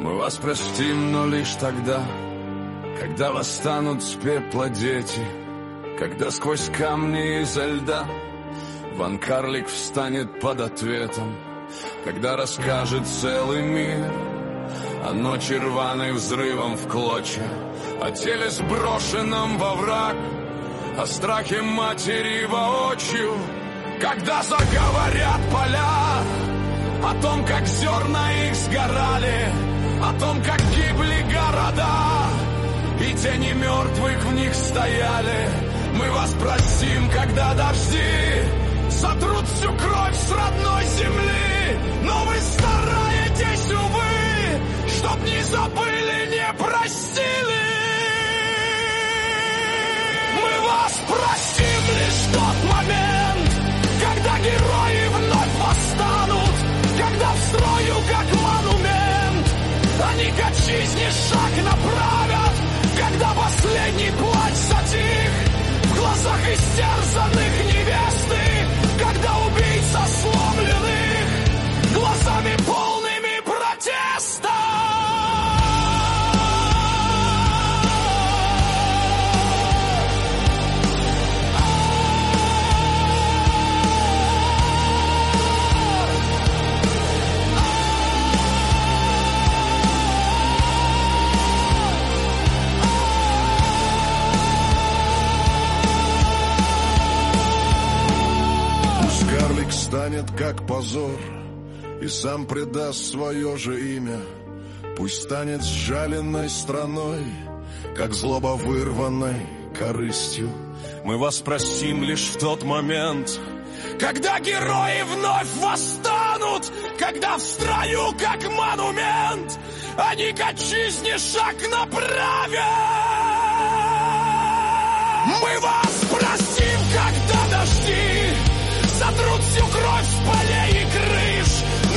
Мы вас простим, но лишь тогда, когда восстанут с пепла дети, когда сквозь камни изо льда Ван Карлик встанет под ответом, когда расскажет целый мир о ночи рваной взрывом в клочья, о теле сброшенном во враг, о страхе матери воочию, когда заговорят поля о том, как зерна их сгорали, о том, как гибли города, и тени мертвых в них стояли. Мы вас простим, когда дожди сотрут всю кровь с родной земли, но вы стараетесь, увы, чтоб не забыли, не простили. Мы вас простим лишь в тот момент, когда герои вновь восстанут, когда в строю, как монумент, они к отчизне шаг направят, когда последний плач затих в глазах истерзанных невесты, когда убийца сломленных глазами полными протеста. Карлик станет как позор и сам предаст свое же имя. Пусть станет сжаленной страной, как злоба вырванной корыстью. Мы вас простим лишь в тот момент, когда герои вновь восстанут, когда в строю, как монумент, они к отчизне шаг направят. Мы вас простим, когда дожди сотрут всю кровь с полей и крыш,